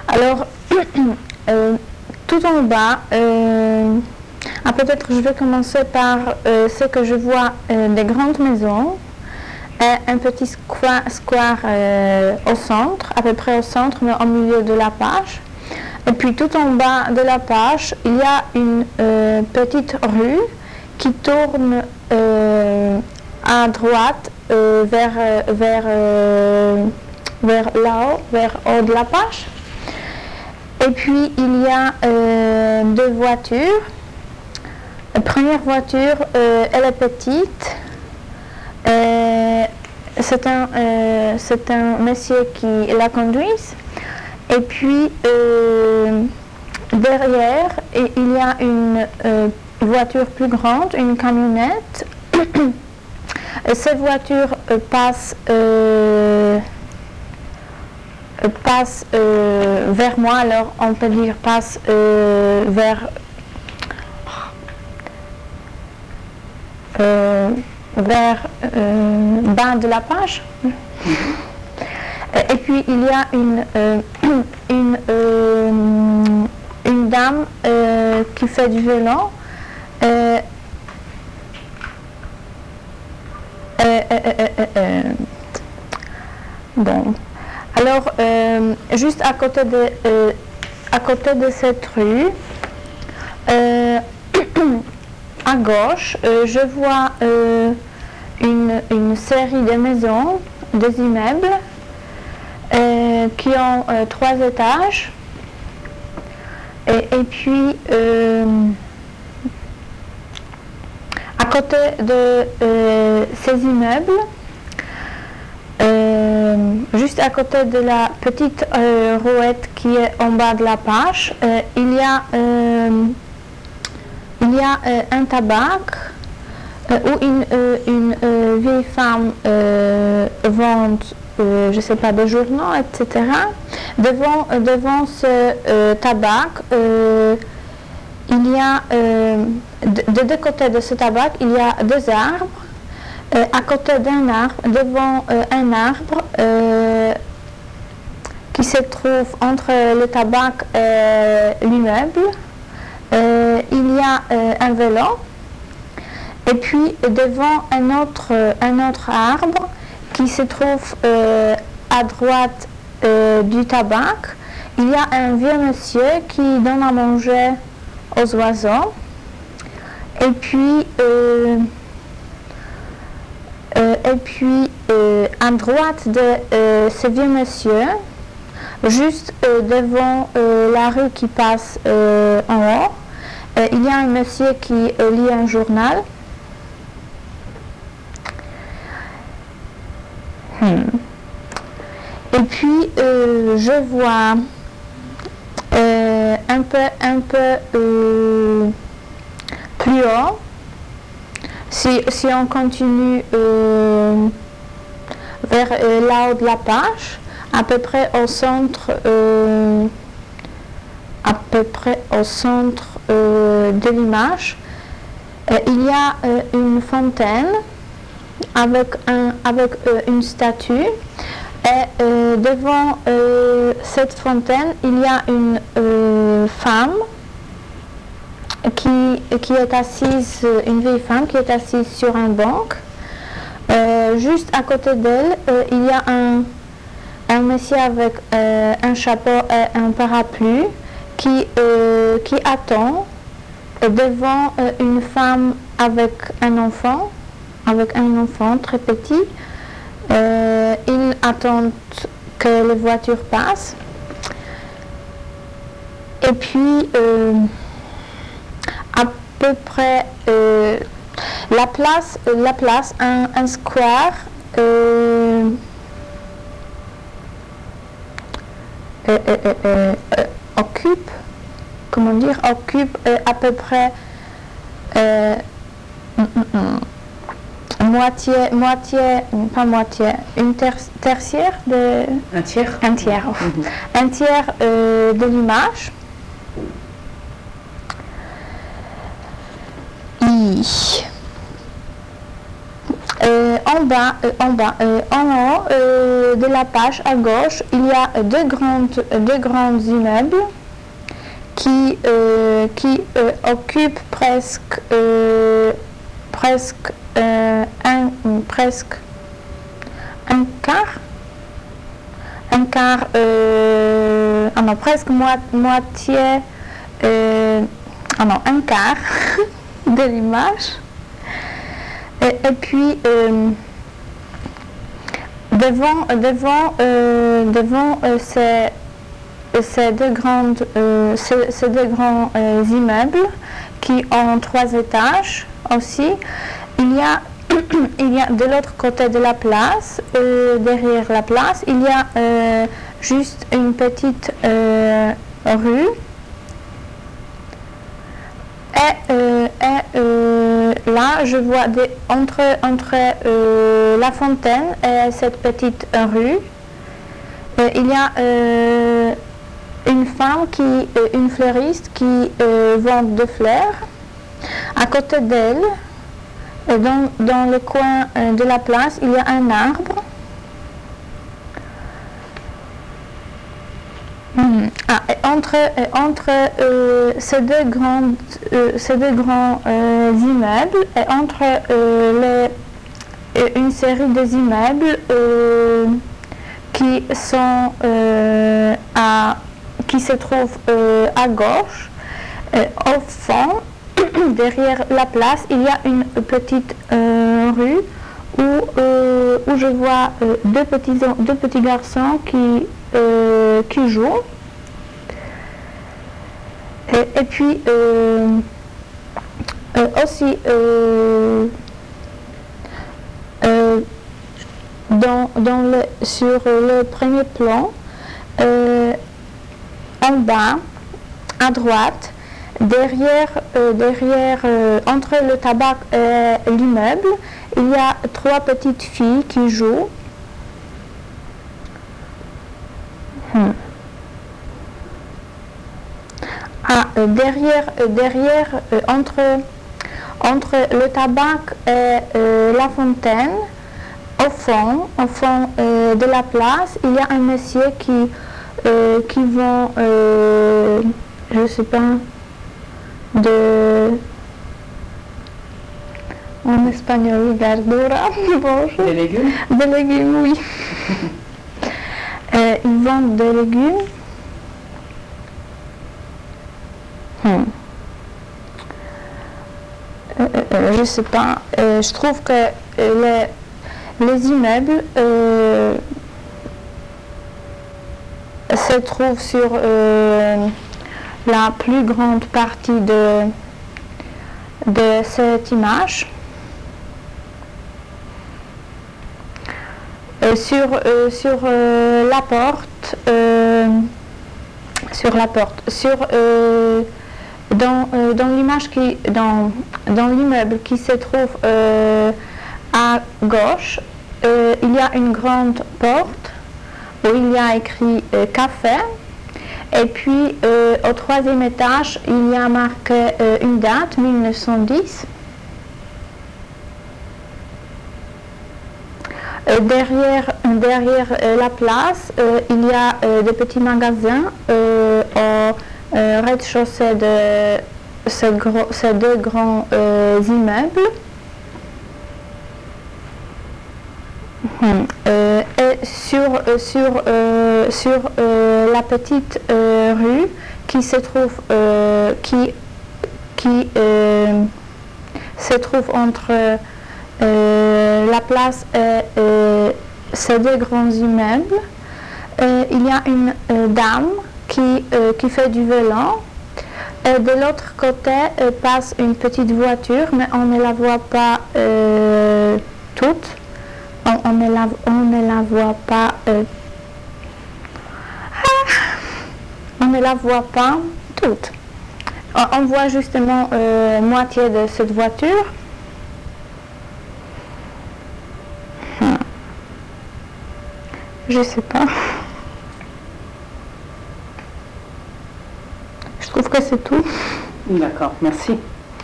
Alors, tout en bas, peut-être je vais commencer par ce que je vois des grandes maisons, un petit square au centre, à peu près au centre, mais au milieu de la page. Et puis tout en bas de la page, il y a une petite rue qui tourne à droite vers là-haut, vers haut de la page. Et puis il y a deux voitures. La première voiture, elle est petite. C'est un monsieur qui la conduit. Et puis derrière, il y a une voiture plus grande, une camionnette. Cette voiture passe vers moi, alors on peut dire passe vers bas de la page. Et puis il y a une dame qui fait du vélo. Bon, alors juste à côté de cette rue, à gauche, je vois une série de maisons, des immeubles qui ont 3 étages. Et puis à côté de ces immeubles, juste à côté de la petite rouette qui est en bas de la page, il y a un tabac où une vieille femme vend, je ne sais pas, des journaux, etc. Devant ce tabac, il y a, de deux côtés de ce tabac, il y a 2 arbres. À côté d'un arbre, devant un arbre qui se trouve entre le tabac et l'immeuble, il y a un vélo. Et puis devant un autre arbre qui se trouve à droite du tabac, il y a un vieux monsieur qui donne à manger aux oiseaux. Et puis à droite de ce vieux monsieur, juste devant la rue qui passe en haut, il y a un monsieur qui lit un journal. Et puis je vois un peu plus haut, si on continue vers là-haut de la page, à peu près au centre de l'image, il y a une fontaine avec une statue. Et devant cette fontaine, il y a une femme qui est assise, une vieille femme qui est assise sur un banc. Juste à côté d'elle, il y a un monsieur avec un chapeau et un parapluie qui attend devant une femme avec un enfant très petit. Ils attendent que les voitures passent. Et puis, à peu près, la place, un square, occupe à peu près une tertiaire de... Un tiers. Un tiers, un tiers de l'image. En En haut de la page à gauche, il y a deux grands immeubles qui occupent presque un quart, presque moitié, un quart de l'image. Et puis devant ces deux grands immeubles qui ont 3 étages aussi, il y a de l'autre côté de la place, derrière la place, il y a juste une petite rue. Là, je vois entre la fontaine et cette petite rue, il y a une femme, une fleuriste qui vend des fleurs. À côté d'elle, dans le coin de la place, il y a un arbre. Et entre ces deux grands immeubles et entre une série des immeubles qui se trouvent à gauche, au fond, derrière la place, il y a une petite rue où je vois deux petits garçons qui jouent. Et puis aussi sur le premier plan, en bas, à droite, derrière entre le tabac et l'immeuble, il y a 3 petites filles qui jouent. Derrière entre le tabac et la fontaine, au fond de la place, il y a un monsieur qui vend, je sais pas, en espagnol, verdura, Des légumes? Des légumes, oui. Ils vendent des légumes. Je sais pas, je trouve que les immeubles se trouvent sur la plus grande partie de cette image. Sur la porte, dans l'image dans l'immeuble qui se trouve à gauche, il y a une grande porte où il y a écrit café, et puis au 3e étage il y a marqué une date, 1910. Derrière la place, il y a des petits magasins au rez-de-chaussée de ces 2 grands immeubles. Et sur la petite rue qui se trouve entre la place et ces 2 grands immeubles, il y a une dame qui fait du vélo. Et de l'autre côté passe une petite voiture, mais on ne la voit pas toute. On ne la voit pas. On ne la voit pas toute. On voit justement moitié de cette voiture. Je sais pas. Je trouve que c'est tout. D'accord, merci.